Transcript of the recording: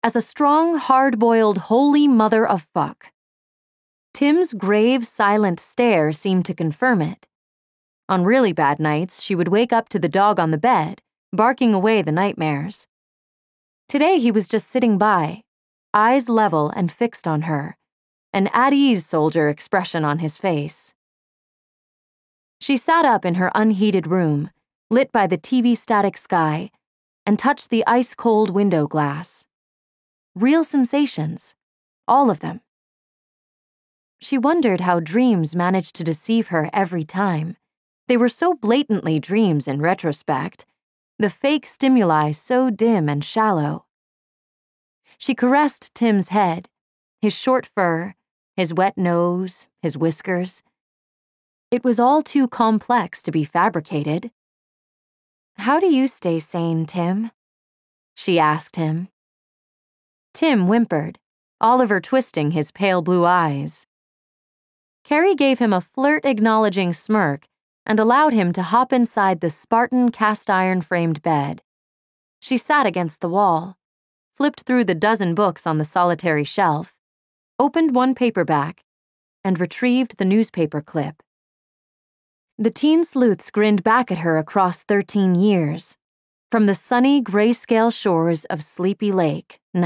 as a strong, hard-boiled holy mother of fuck. Tim's grave, silent stare seemed to confirm it. On really bad nights, she would wake up to the dog on the bed, barking away the nightmares. Today he was just sitting by, eyes level and fixed on her, an at-ease soldier expression on his face. She sat up in her unheated room, lit by the TV-static sky, and touched the ice-cold window glass. Real sensations, all of them. She wondered how dreams managed to deceive her every time. They were so blatantly dreams in retrospect, the fake stimuli so dim and shallow. She caressed Tim's head, his short fur, his wet nose, his whiskers. It was all too complex to be fabricated. "How do you stay sane, Tim?" she asked him. Tim whimpered, Oliver twisting his pale blue eyes. Carrie gave him a flirt-acknowledging smirk and allowed him to hop inside the Spartan cast-iron-framed bed. She sat against the wall, flipped through the dozen books on the solitary shelf, opened one paperback, and retrieved the newspaper clip. The teen sleuths grinned back at her across 13 years, from the sunny grayscale shores of Sleepy Lake,